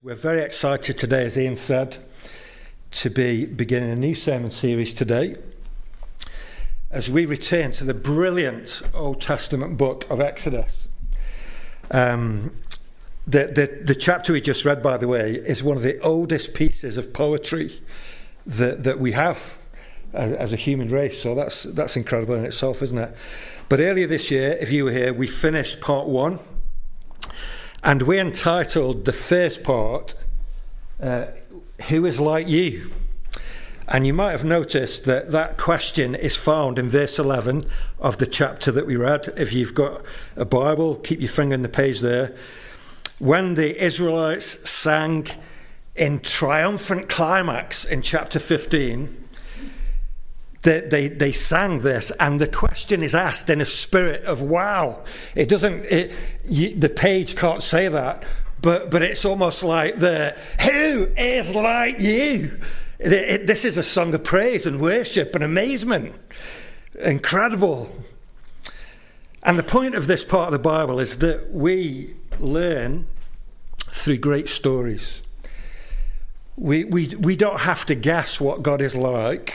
We're very excited today, as Ian said, to be beginning a new sermon series today as we return to the brilliant Old Testament book of Exodus. The chapter we just read, by the way, is one of the oldest pieces of poetry that we have as a human race. So that's incredible in itself, isn't it? But earlier this year, if you were here, we finished part 1. And we entitled the first part, Who is Like You? And you might have noticed that question is found in verse 11 of the chapter that we read. If you've got a Bible, keep your finger on the page there. When the Israelites sang in triumphant climax in chapter 15, they sang this, and the question is asked in a spirit of wow. The page can't say that, but it's almost like who is like you? This is a song of praise and worship and amazement. Incredible. And the point of this part of the Bible is that we learn through great stories. We don't have to guess what God is like.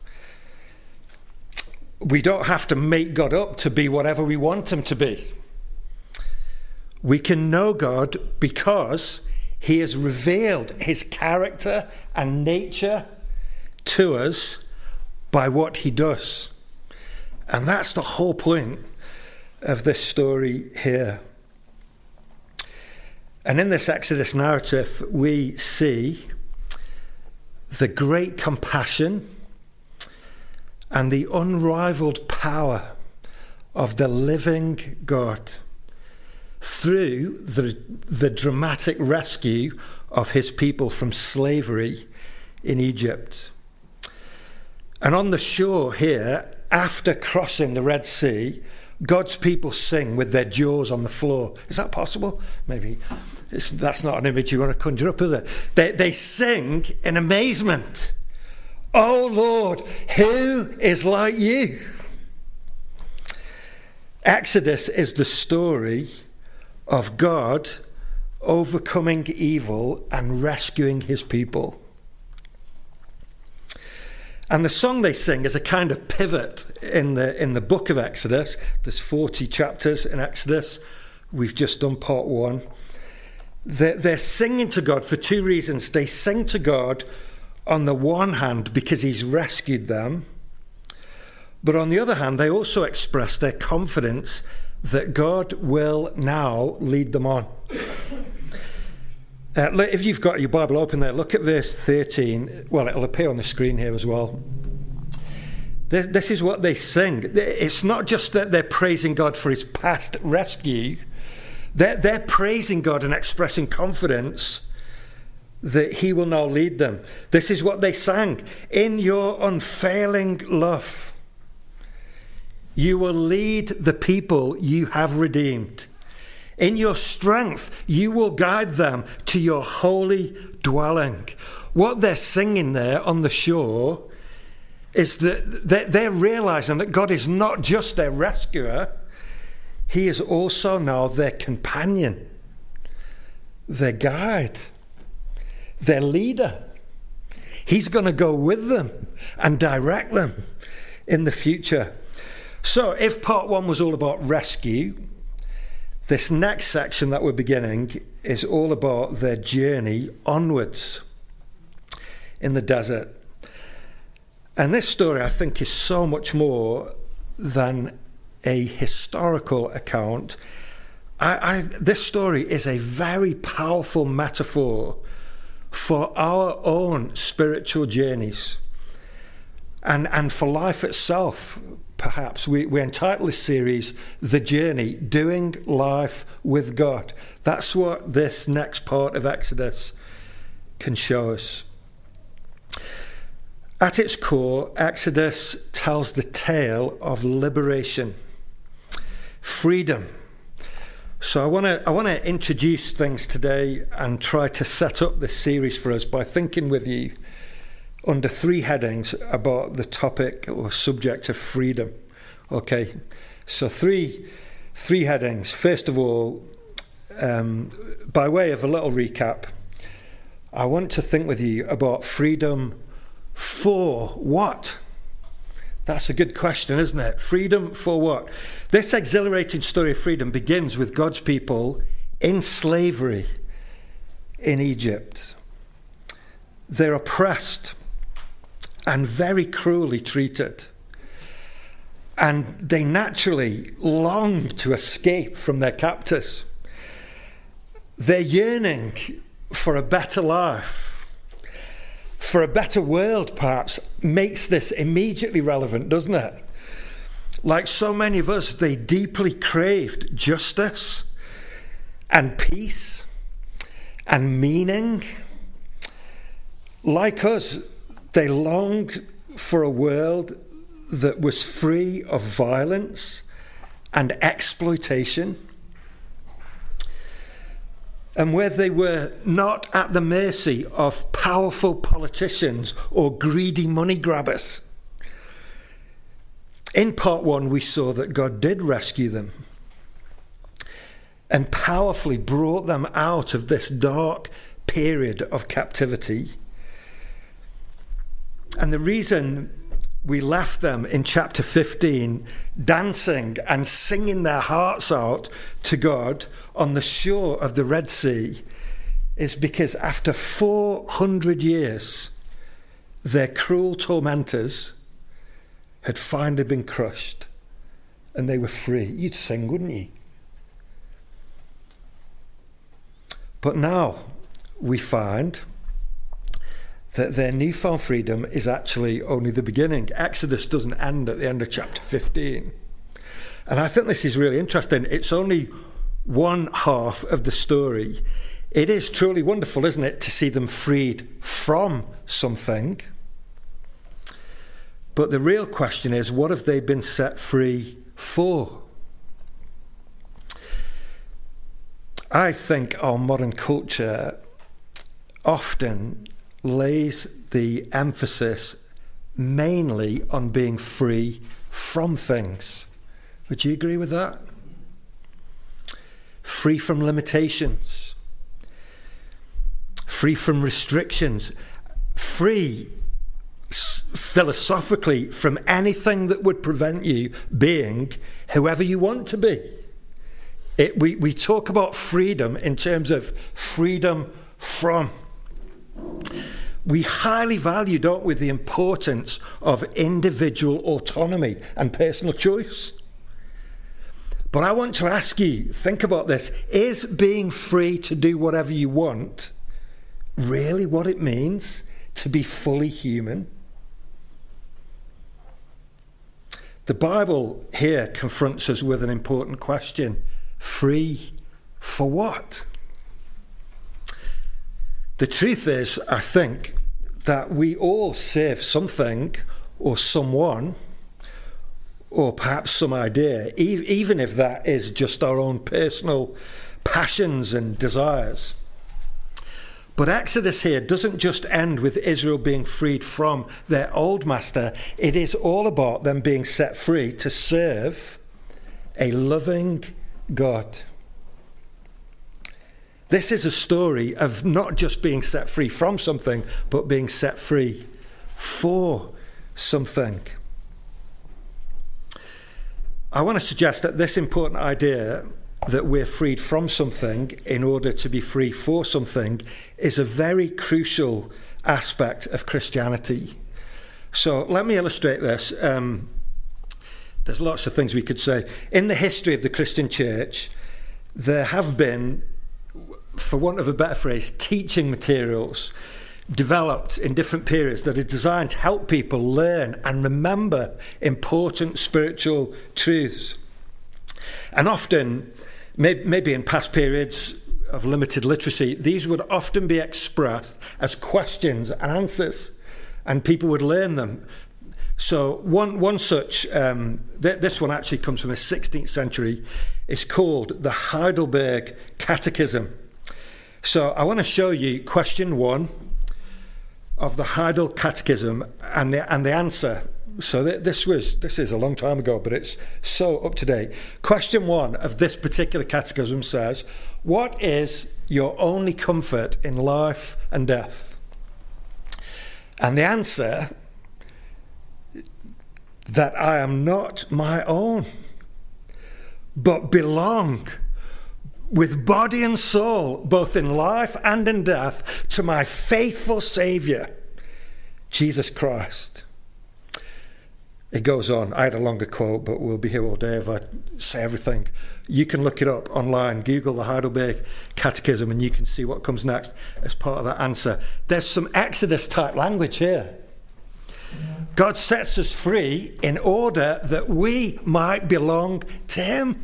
We don't have to make God up to be whatever we want him to be. We can know God because he has revealed his character and nature to us by what he does. And that's the whole point of this story here. And in this Exodus narrative, we see the great compassion and the unrivaled power of the living God through the dramatic rescue of his people from slavery in Egypt. And on the shore here, after crossing the Red Sea, God's people sing with their jaws on the floor. Is that possible? Maybe. That's not an image you want to conjure up, is it? They sing in amazement. Oh Lord, who is like you? Exodus is the story of God overcoming evil and rescuing his people. And the song they sing is a kind of pivot in the book of Exodus. There's 40 chapters in Exodus. We've just done part 1. They're singing to God for 2 reasons. They sing to God on the one hand because he's rescued them, but on the other hand they also express their confidence that God will now lead them on. If you've got your Bible open there, look at verse 13. Well, it'll appear on the screen here as well. This is what they sing. It's not just that they're praising God for his past rescue. They're praising God and expressing confidence that he will now lead them. This is what they sang. In your unfailing love, you will lead the people you have redeemed. In your strength, you will guide them to your holy dwelling. What they're singing there on the shore is that they're realizing that God is not just their rescuer, he is also now their companion, their guide, their leader. He's going to go with them and direct them in the future. So if part 1 was all about rescue, this next section that we're beginning is all about their journey onwards in the desert. And this story, I think, is so much more than a historical account. This story is a very powerful metaphor for our own spiritual journeys and for life itself. Perhaps we entitle this series The Journey, Doing Life with God. That's what this next part of Exodus can show us. At its core, Exodus tells the tale of liberation, freedom. So I want to introduce things today and try to set up this series for us by thinking with you under 3 headings about the topic or subject of freedom. Okay, so three headings. First of all, by way of a little recap, I want to think with you about freedom for what? That's a good question, isn't it? Freedom for what? This exhilarating story of freedom begins with God's people in slavery in Egypt. They're oppressed and very cruelly treated. And they naturally long to escape from their captors. They're yearning for a better life, for a better world, perhaps, makes this immediately relevant, doesn't it? Like so many of us, they deeply craved justice and peace and meaning. Like us, they longed for a world that was free of violence and exploitation, and where they were not at the mercy of powerful politicians or greedy money grabbers. In part 1, we saw that God did rescue them and powerfully brought them out of this dark period of captivity. And the reason we left them in chapter 15 dancing and singing their hearts out to God on the shore of the Red Sea is because after 400 years, their cruel tormentors had finally been crushed and they were free. You'd sing, wouldn't you? But now we find that their newfound freedom is actually only the beginning. Exodus doesn't end at the end of chapter 15. And I think this is really interesting. It's only one half of the story. It is truly wonderful, isn't it, to see them freed from something. But the real question is, what have they been set free for? I think our modern culture often lays the emphasis mainly on being free from things. Would you agree with that? Free from limitations, free from restrictions, free philosophically from anything that would prevent you being whoever you want to be. We talk about freedom in terms of freedom from. We highly value, don't we, the importance of individual autonomy and personal choice. But I want to ask you, think about this. Is being free to do whatever you want really what it means to be fully human? The Bible here confronts us with an important question. Free for what? The truth is, I think, that we all serve something or someone, or perhaps some idea, even if that is just our own personal passions and desires. But Exodus here doesn't just end with Israel being freed from their old master. It is all about them being set free to serve a loving God. This is a story of not just being set free from something, but being set free for something. I want to suggest that this important idea that we're freed from something in order to be free for something is a very crucial aspect of Christianity. So let me illustrate this. There's lots of things we could say. In the history of the Christian church, there have been, for want of a better phrase, teaching materials developed in different periods that are designed to help people learn and remember important spiritual truths. And often, maybe in past periods of limited literacy, these would often be expressed as questions and answers, and people would learn them. So one such, this one actually comes from the 16th century, is called the Heidelberg Catechism. So I want to show you question 1 of the Heidelberg Catechism and the answer So this is a long time ago, but it's so up to date. Question 1 of this particular catechism says, what is your only comfort in life and death? And the answer, that I am not my own, but belong with body and soul, both in life and in death, to my faithful Saviour, Jesus Christ. It goes on. I had a longer quote, but we'll be here all day if I say everything. You can look it up online. Google the Heidelberg Catechism and you can see what comes next as part of that answer. There's some Exodus-type language here. God sets us free in order that we might belong to him.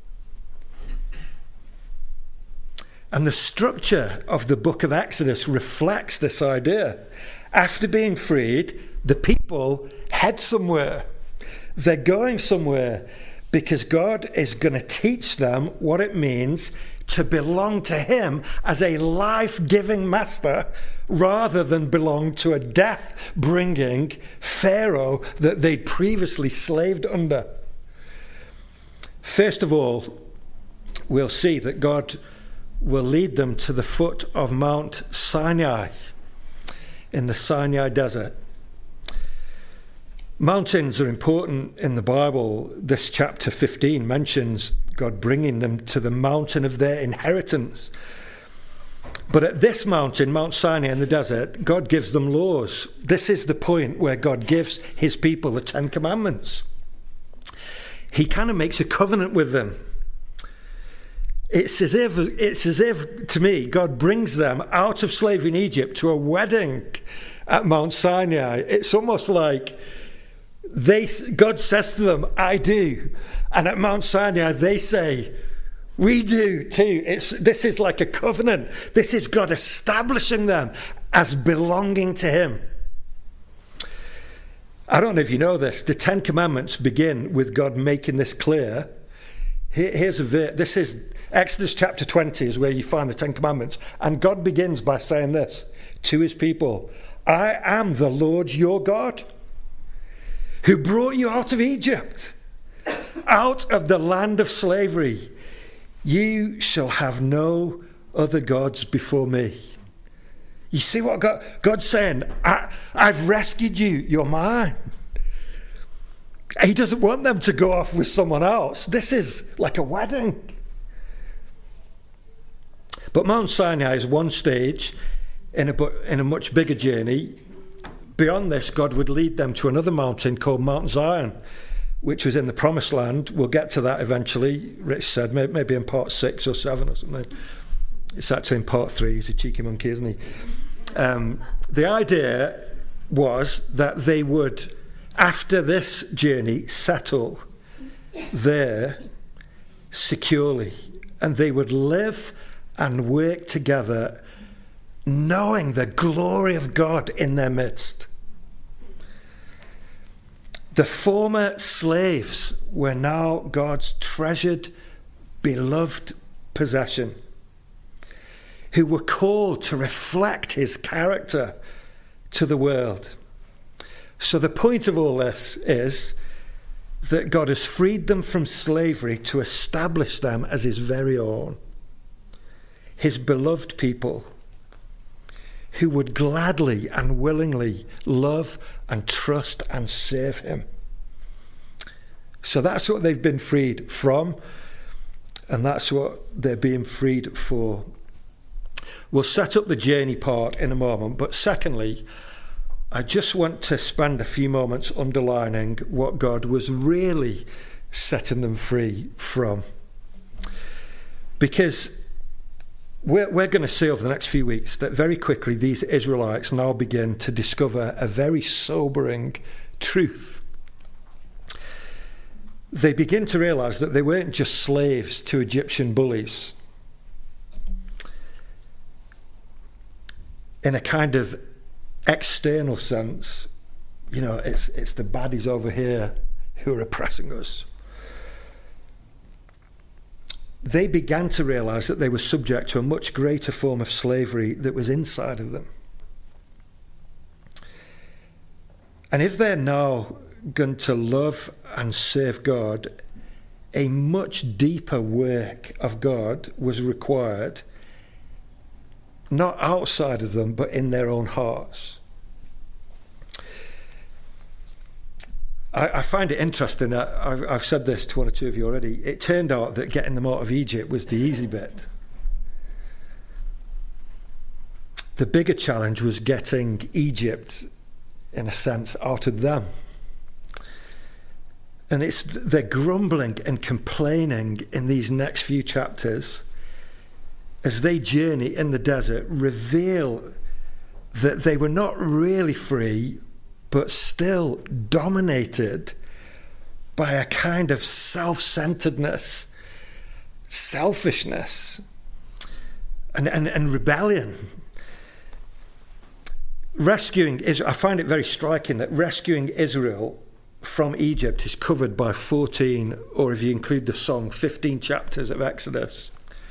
And the structure of the book of Exodus reflects this idea. After being freed, the people head somewhere. They're going somewhere because God is going to teach them what it means to belong to him as a life-giving master rather than belong to a death-bringing Pharaoh that they'd previously slaved under. First of all, we'll see that God will lead them to the foot of Mount Sinai in the Sinai desert. Mountains are important in the Bible. This chapter 15 mentions God bringing them to the mountain of their inheritance. But at this mountain, Mount Sinai in the desert, God gives them laws. This is the point where God gives his people the Ten Commandments. He kind of makes a covenant with them. It's as if, to me, God brings them out of slavery in Egypt to a wedding at Mount Sinai. It's almost like God says to them, I do. And at Mount Sinai, they say, we do too. This is like a covenant. This is God establishing them as belonging to him. I don't know if you know this. The Ten Commandments begin with God making this clear. Here's a verse. This is Exodus chapter 20 is where you find the Ten Commandments. And God begins by saying this to his people. I am the Lord your God, who brought you out of Egypt, out of the land of slavery. You shall have no other gods before me. You see what God's saying? I've rescued you. You're mine. He doesn't want them to go off with someone else. This is like a wedding. But Mount Sinai is one stage in a much bigger journey. Beyond this, God would lead them to another mountain called Mount Zion, which was in the Promised Land. We'll get to that eventually. Rich said maybe in part 6 or 7 or something. It's actually in part 3. He's a cheeky monkey, isn't he? The idea was that they would, after this journey, settle there securely. And they would live and work together knowing the glory of God in their midst. The former slaves were now God's treasured, beloved possession, who were called to reflect his character to the world. So the point of all this is that God has freed them from slavery to establish them as his very own, his beloved people, who would gladly and willingly love and trust and serve him. So that's what they've been freed from, and that's what they're being freed for. We'll set up the journey part in a moment, but secondly, I just want to spend a few moments underlining what God was really setting them free from. Because we're going to see over the next few weeks that very quickly these Israelites now begin to discover a very sobering truth. They begin to realize that they weren't just slaves to Egyptian bullies. In a kind of external sense, it's the baddies over here who are oppressing us. They began to realize that they were subject to a much greater form of slavery that was inside of them. And if they're now going to love and serve God, a much deeper work of God was required, not outside of them, but in their own hearts. I find it interesting. I've said this to one or two of you already. It turned out that getting them out of Egypt was the easy bit. The bigger challenge was getting Egypt, in a sense, out of them. And they're grumbling and complaining in these next few chapters as they journey in the desert, reveal that they were not really free, but still dominated by a kind of self-centeredness, selfishness, and rebellion. Rescuing Israel, I find it very striking that rescuing Israel from Egypt is covered by 14, or if you include the song, 15 chapters of Exodus.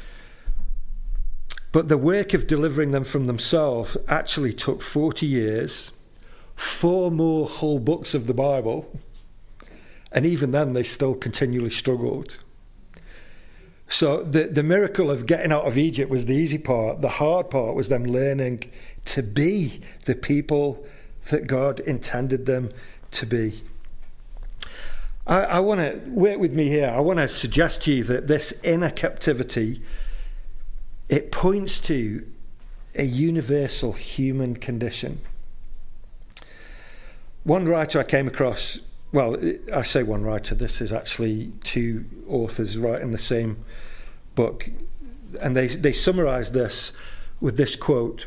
But the work of delivering them from themselves actually took 40 years, 4 more whole books of the Bible, and even then they still continually struggled. So the miracle of getting out of Egypt was the easy part. The hard part was them learning to be the people that God intended them to be. I want to work with me here. I want to suggest to you that this inner captivity, it points to a universal human condition. One writer I came across, well, I say one writer, this is actually 2 authors writing the same book, and they summarise this with this quote,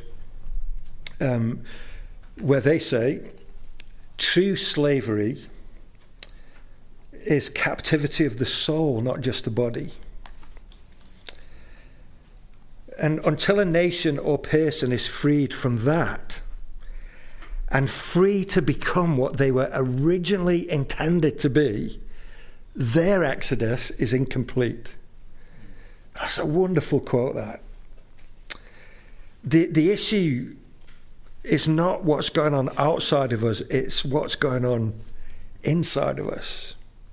where they say, true slavery is captivity of the soul, not just the body. And until a nation or person is freed from that and free to become what they were originally intended to be, their exodus is incomplete. That's a wonderful quote, that. The issue is not what's going on outside of us, it's what's going on inside of us.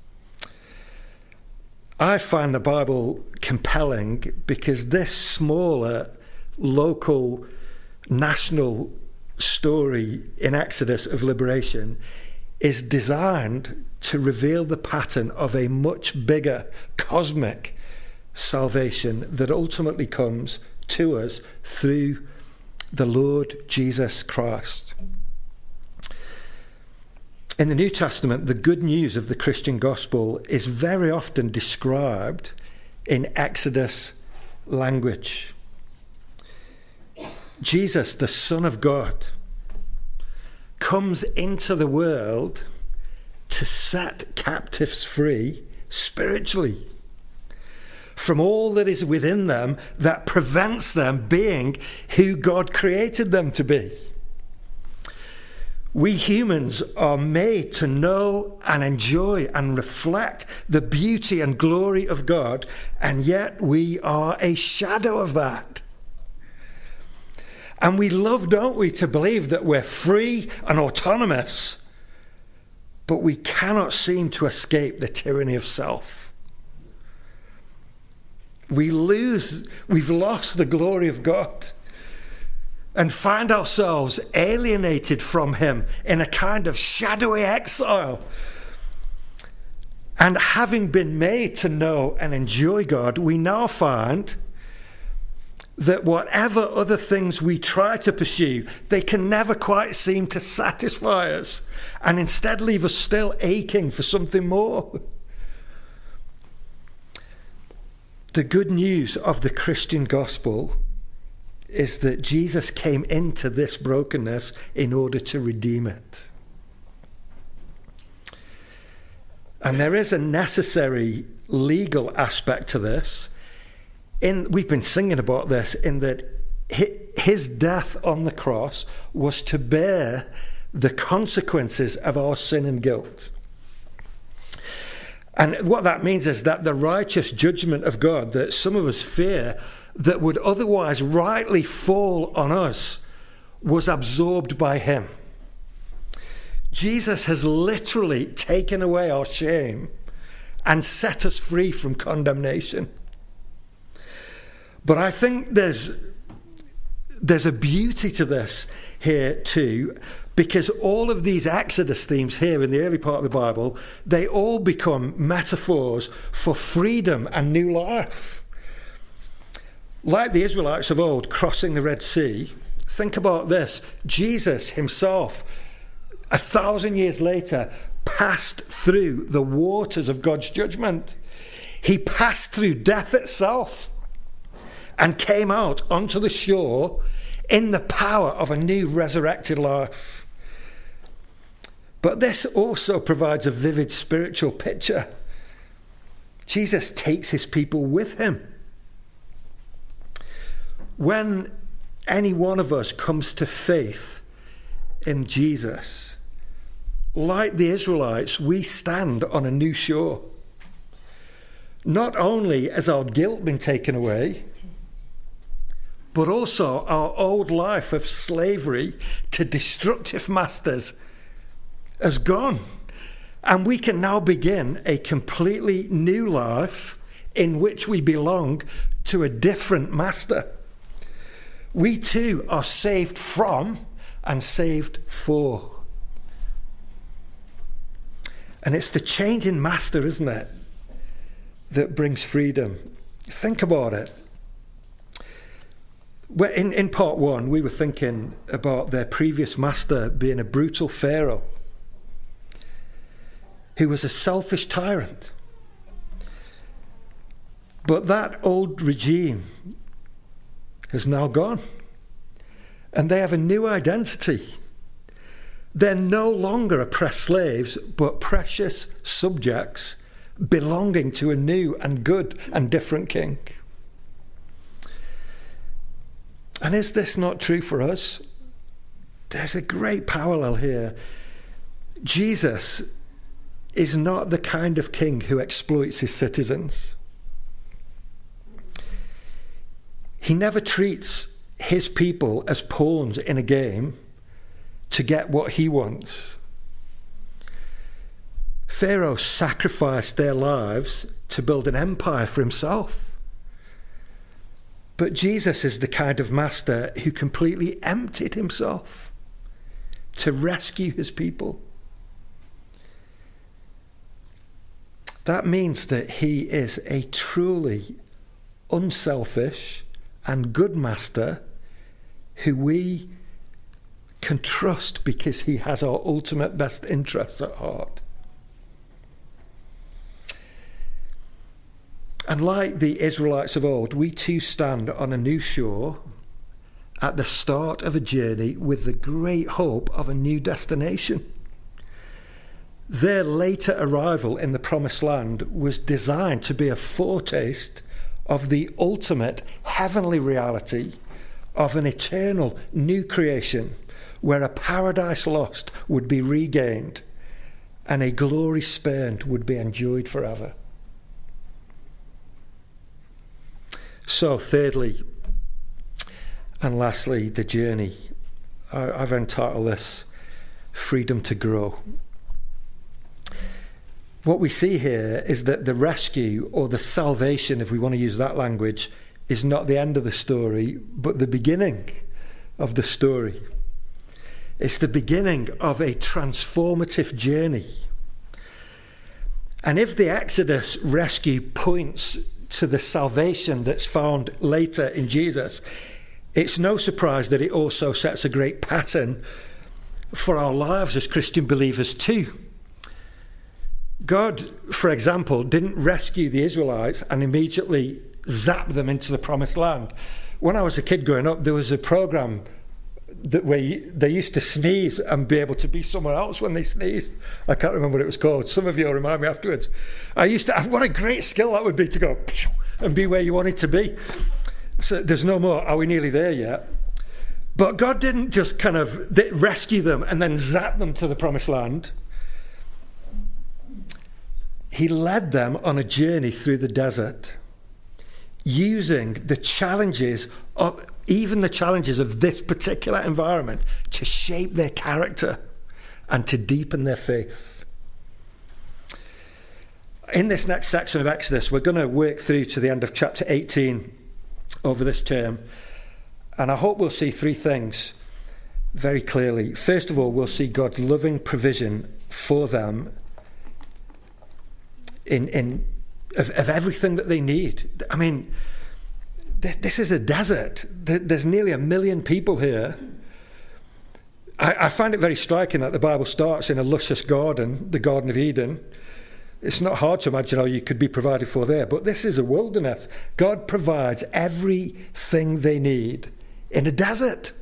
I find the Bible compelling because this smaller, local, national story in Exodus of liberation is designed to reveal the pattern of a much bigger, cosmic salvation that ultimately comes to us through the Lord Jesus Christ. In the New Testament, the good news of the Christian gospel is very often described in Exodus language. Jesus, the Son of God, comes into the world to set captives free spiritually from all that is within them that prevents them being who God created them to be. We humans are made to know and enjoy and reflect the beauty and glory of God, and yet we are a shadow of that. And we love, don't we, to believe that we're free and autonomous, but we cannot seem to escape the tyranny of self. We've lost the glory of God and find ourselves alienated from him in a kind of shadowy exile. And having been made to know and enjoy God, we now find that whatever other things we try to pursue, they can never quite seem to satisfy us, and instead leave us still aching for something more. The good news of the Christian gospel is that Jesus came into this brokenness in order to redeem it. And there is a necessary legal aspect to this. We've been singing about this, in that his death on the cross was to bear the consequences of our sin and guilt. And what that means is that the righteous judgment of God that some of us fear that would otherwise rightly fall on us was absorbed by him. Jesus has literally taken away our shame and set us free from condemnation. But I think there's a beauty to this here too, because all of these Exodus themes here in the early part of the Bible, they all become metaphors for freedom and new life. Like the Israelites of old crossing the Red Sea, think about this. Jesus himself, 1,000 years later, passed through the waters of God's judgment. He passed through death itself and came out onto the shore in the power of a new resurrected life. But this also provides a vivid spiritual picture. Jesus takes his people with him. When any one of us comes to faith in Jesus, like the Israelites, we stand on a new shore. Not only has our guilt been taken away, but also our old life of slavery to destructive masters has gone. And we can now begin a completely new life in which we belong to a different master. We too are saved from and saved for. And it's the change in master, isn't it, that brings freedom. Think about it. In part one, we were thinking about their previous master being a brutal Pharaoh who was a selfish tyrant. But that old regime has now gone, and they have a new identity. They're no longer oppressed slaves, but precious subjects belonging to a new and good and different king. And is this not true for us? There's a great parallel here. Jesus is not the kind of king who exploits his citizens. He never treats his people as pawns in a game to get what he wants. Pharaoh sacrificed their lives to build an empire for himself. But Jesus is the kind of master who completely emptied himself to rescue his people. That means that he is a truly unselfish and good master who we can trust because he has our ultimate best interests at heart. And like the Israelites of old, we too stand on a new shore at the start of a journey with the great hope of a new destination. Their later arrival in the Promised Land was designed to be a foretaste of the ultimate heavenly reality of an eternal new creation where a paradise lost would be regained and a glory spurned would be enjoyed forever. So thirdly and lastly, the journey. I've entitled this Freedom to Grow. What we see here is that the rescue, or the salvation, if we want to use that language, is not the end of the story, but the beginning of the story. It's the beginning of a transformative journey. And if the Exodus rescue points to the salvation that's found later in Jesus, it's no surprise that it also sets a great pattern for our lives as Christian believers too. God, for example, didn't rescue the Israelites and immediately zap them into the Promised Land. When I was a kid growing up, there was a program where they used to sneeze and be able to be somewhere else when they sneezed. I can't remember what it was called. Some of you will remind me afterwards. What a great skill that would be, to go and be where you wanted to be. So there's no more, are we nearly there yet? But God didn't just kind of rescue them and then zap them to the Promised Land. He led them on a journey through the desert, using the challenges of this particular environment to shape their character and to deepen their faith. In this next section of Exodus, we're going to work through to the end of chapter 18 over this term. And I hope we'll see three things very clearly. First of all, we'll see God's loving provision for them of everything that they need. I mean, this is a desert. There's nearly 1 million people here. I find it very striking that the Bible starts in a luscious garden, the Garden of Eden. It's not hard to imagine how you could be provided for there, but this is a wilderness. God provides everything they need in a desert.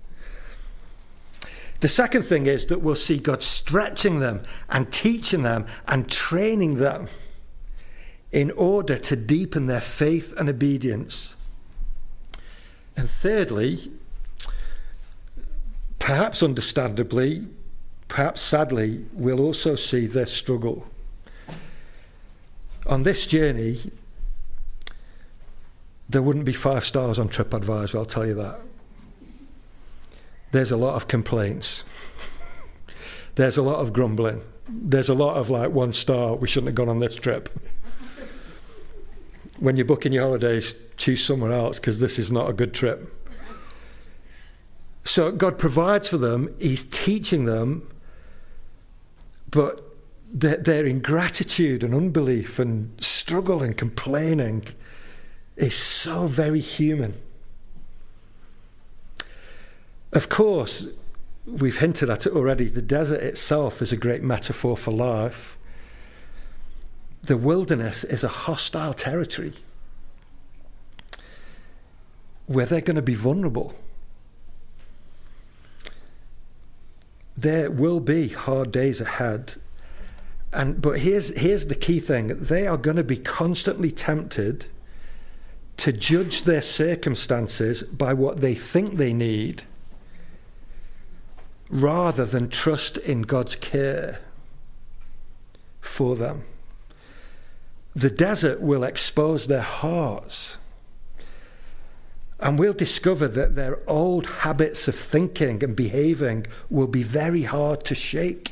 The second thing is that we'll see God stretching them and teaching them and training them in order to deepen their faith and obedience. And thirdly, perhaps understandably, perhaps sadly, we'll also see their struggle. On this journey, there wouldn't be 5 stars on TripAdvisor, I'll tell you that. There's a lot of complaints. There's a lot of grumbling. There's a lot of 1 star, we shouldn't have gone on this trip. When you're booking your holidays, choose somewhere else because this is not a good trip. So God provides for them, he's teaching them, but their ingratitude and unbelief and struggle and complaining is so very human. Of course, we've hinted at it already, the desert itself is a great metaphor for life. The wilderness is a hostile territory where they're going to be vulnerable. There will be hard days ahead. But here's the key thing. They are going to be constantly tempted to judge their circumstances by what they think they need rather than trust in God's care for them. The desert will expose their hearts, and we'll discover that their old habits of thinking and behaving will be very hard to shake.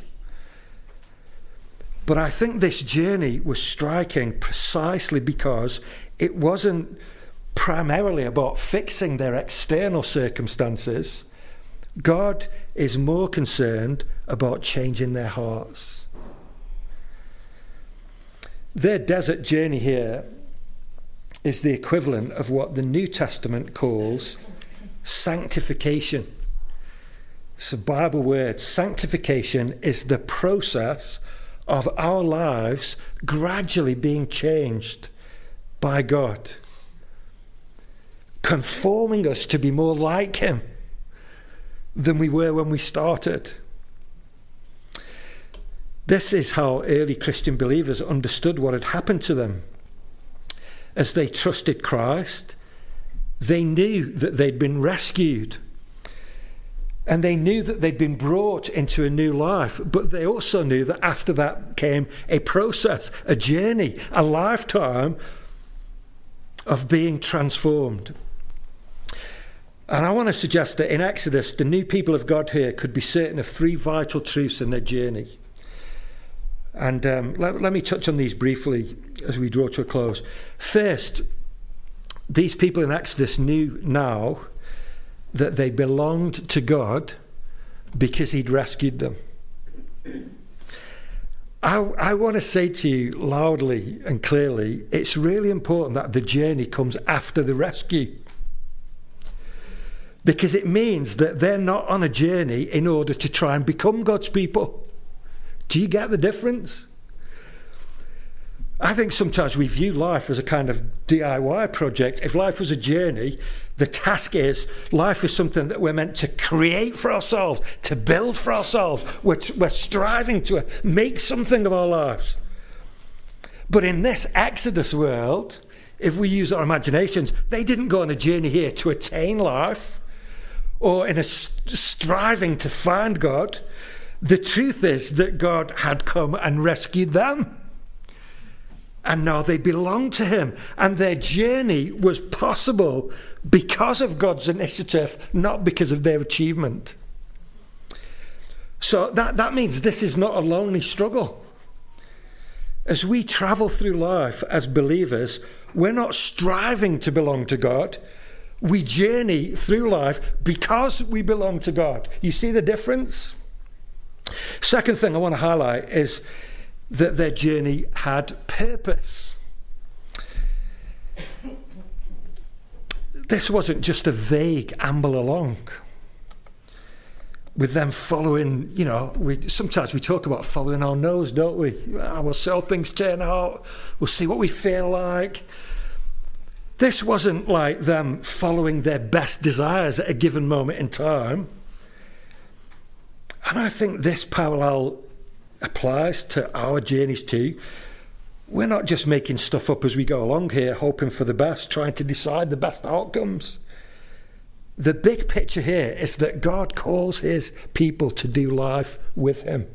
But I think this journey was striking precisely because it wasn't primarily about fixing their external circumstances. God is more concerned about changing their hearts. Their desert journey here is the equivalent of what the New Testament calls sanctification. It's a Bible word. Sanctification is the process of our lives gradually being changed by God, conforming us to be more like him than we were when we started. This is how early Christian believers understood what had happened to them. As they trusted Christ, they knew that they'd been rescued. And they knew that they'd been brought into a new life. But they also knew that after that came a process, a journey, a lifetime of being transformed. And I want to suggest that in Exodus, the new people of God here could be certain of 3 vital truths in their journey. And let me touch on these briefly as we draw to a close. First, these people in Exodus knew now that they belonged to God because he'd rescued them. I want to say to you loudly and clearly, it's really important that the journey comes after the rescue. Because it means that they're not on a journey in order to try and become God's people. Do you get the difference? I think sometimes we view life as a kind of DIY project. If life was a journey, the task is, life is something that we're meant to create for ourselves, to build for ourselves. We're striving to make something of our lives. But in this Exodus world, if we use our imaginations, they didn't go on a journey here to attain life or in a striving to find God. The truth is that God had come and rescued them. And now they belong to him. And their journey was possible because of God's initiative, not because of their achievement. So that means this is not a lonely struggle. As we travel through life as believers, we're not striving to belong to God. We journey through life because we belong to God. You see the difference? Second thing I want to highlight is that their journey had purpose. This wasn't just a vague amble along with them following, sometimes we talk about following our nose, don't we? We'll see how things turn out. We'll see what we feel like. This wasn't like them following their best desires at a given moment in time. And I think this parallel applies to our journeys too. We're not just making stuff up as we go along here, hoping for the best, trying to decide the best outcomes. The big picture here is that God calls his people to do life with him.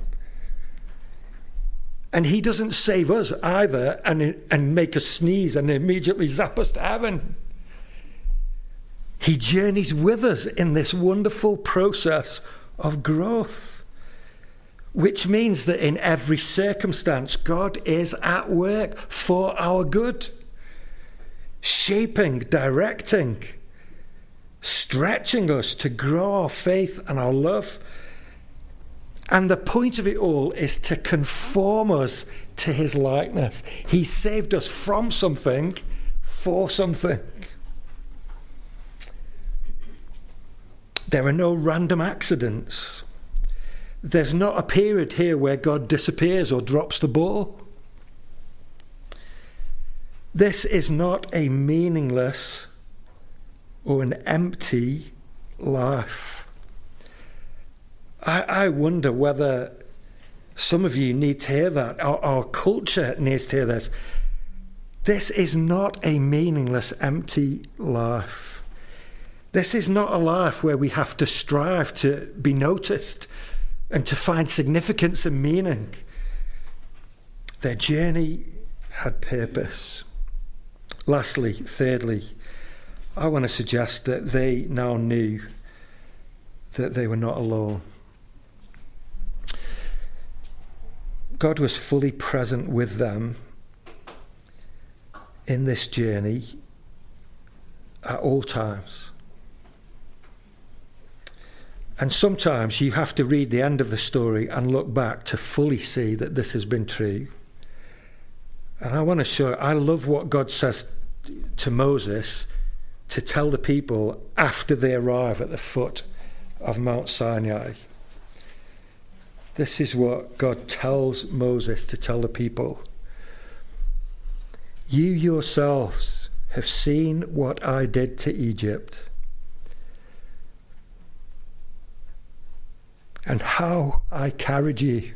And he doesn't save us either and make us sneeze and immediately zap us to heaven. He journeys with us in this wonderful process of growth, which means that in every circumstance, God is at work for our good, shaping, directing, stretching us to grow our faith and our love. And the point of it all is to conform us to his likeness. He saved us from something for something. There are no random accidents. There's not a period here where God disappears or drops the ball. This is not a meaningless or an empty life. I wonder whether some of you need to hear that. Our culture needs to hear this. This is not a meaningless, empty life. This is not a life where we have to strive to be noticed and to find significance and meaning. Their journey had purpose. Lastly, thirdly, I want to suggest that they now knew that they were not alone. God was fully present with them in this journey at all times. And sometimes you have to read the end of the story and look back to fully see that this has been true. And I want to show, I love what God says to Moses to tell the people after they arrive at the foot of Mount Sinai. This is what God tells Moses to tell the people. You yourselves have seen what I did to Egypt, and how I carried you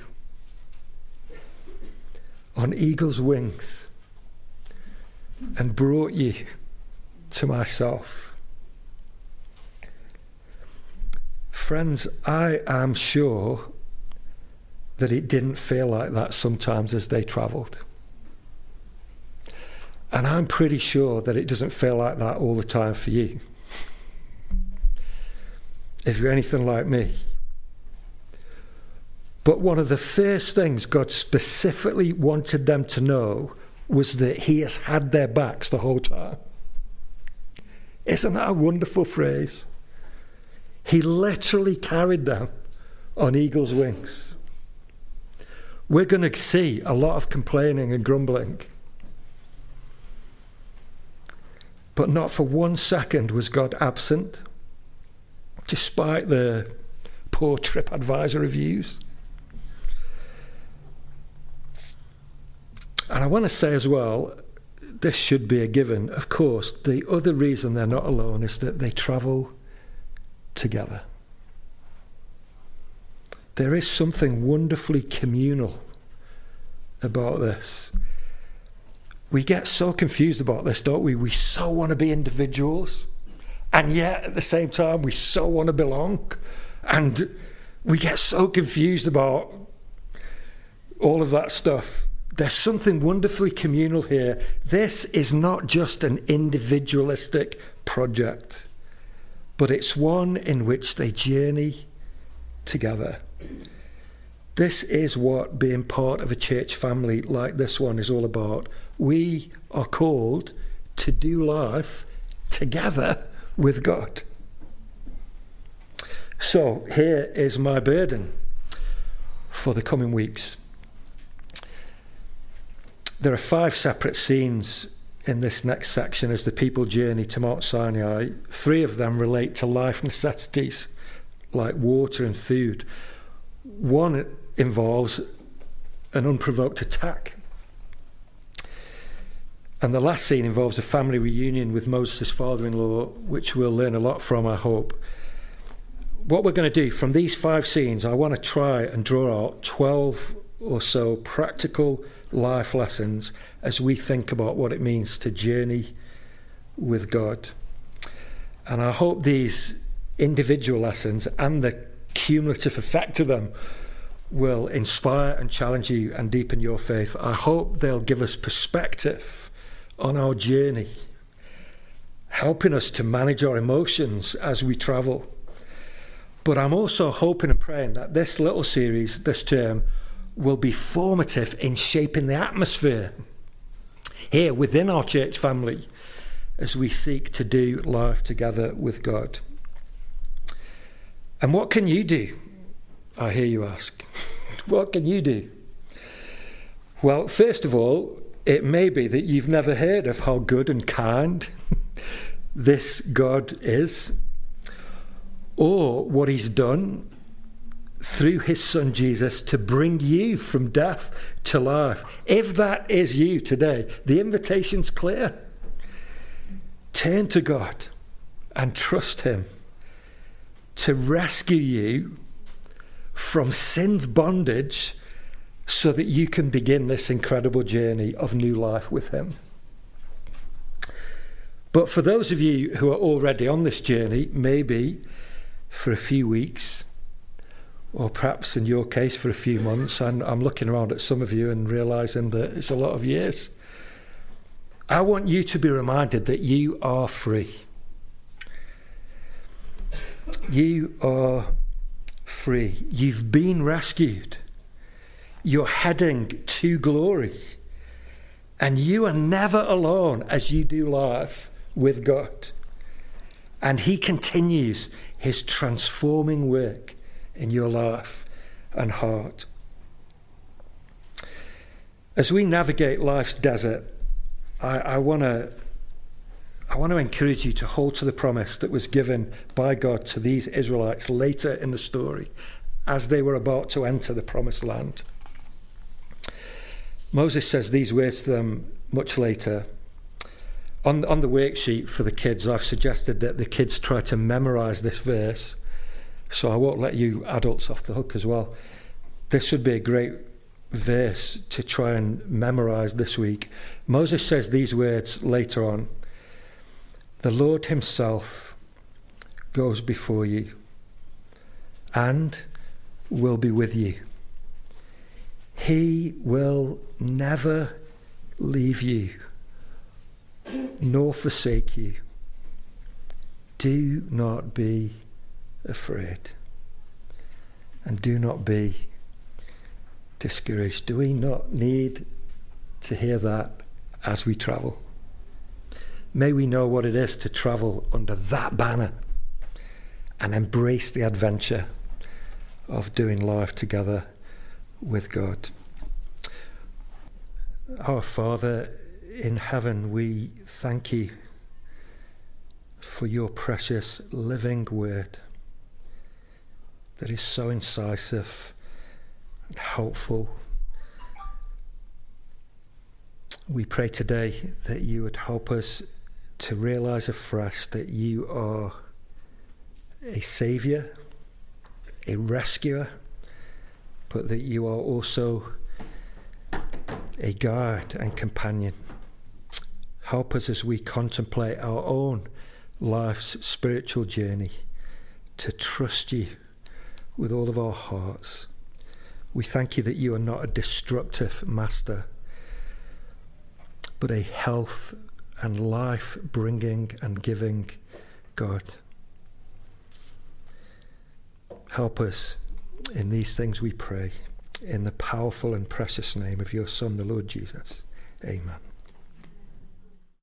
on eagle's wings and brought you to myself. Friends, I am sure that it didn't feel like that sometimes as they travelled. And I'm pretty sure that it doesn't feel like that all the time for you, if you're anything like me. But one of the first things God specifically wanted them to know was that he has had their backs the whole time. Isn't that a wonderful phrase? He literally carried them on eagle's wings. We're going to see a lot of complaining and grumbling. But not for 1 second was God absent, despite the poor TripAdvisor reviews. And I want to say as well, this should be a given. Of course, the other reason they're not alone is that they travel together. There is something wonderfully communal about this. We get so confused about this, don't we? We so want to be individuals, and yet at the same time we so want to belong, and we get so confused about all of that stuff. There's something wonderfully communal here. This is not just an individualistic project, but it's one in which they journey together. This is what being part of a church family like this one is all about. We are called to do life together with God. So here is my burden for the coming weeks. There are 5 separate scenes in this next section as the people journey to Mount Sinai. 3 of them relate to life necessities like water and food. 1 involves an unprovoked attack. And the last scene involves a family reunion with Moses' father-in-law, which we'll learn a lot from, I hope. What we're going to do from these 5 scenes, I want to try and draw out 12 or so practical life lessons as we think about what it means to journey with God. And I hope these individual lessons and the cumulative effect of them will inspire and challenge you and deepen your faith. I hope they'll give us perspective on our journey, helping us to manage our emotions as we travel. But I'm also hoping and praying that this little series this term will be formative in shaping the atmosphere here within our church family as we seek to do life together with God. And what can you do? I hear you ask. What can you do? Well, first of all, it may be that you've never heard of how good and kind this God is, or what he's done through his son Jesus to bring you from death to life. If that is you today, the invitation's clear. Turn to God and trust him to rescue you from sin's bondage so that you can begin this incredible journey of new life with him. But for those of you who are already on this journey, maybe for a few weeks, or perhaps in your case for a few months, and I'm looking around at some of you and realising that it's a lot of years, I want you to be reminded that you are free. You are free. You've been rescued. You're heading to glory. And you are never alone as you do life with God. And he continues his transforming work in your life and heart. As we navigate life's desert, I want to encourage you to hold to the promise that was given by God to these Israelites later in the story as they were about to enter the promised land. Moses says these words to them much later. On the worksheet for the kids, I've suggested that the kids try to memorize this verse, so I won't let you adults off the hook as well. This would be a great verse to try and memorize this week. Moses says these words later on. The Lord himself goes before you and will be with you. He will never leave you nor forsake you. Do not be afraid and do not be discouraged. Do we not need to hear that as we travel? May we know what it is to travel under that banner and embrace the adventure of doing life together with God. Our Father in heaven, we thank you for your precious living word that is so incisive and helpful. We pray today that you would help us to realise afresh that you are a saviour, a rescuer, but that you are also a guide and companion. Help us as we contemplate our own life's spiritual journey to trust you with all of our hearts. We thank you that you are not a destructive master, but a health and life bringing and giving God. Help us In these things we pray, in the powerful and precious name of your Son, the Lord Jesus. Amen.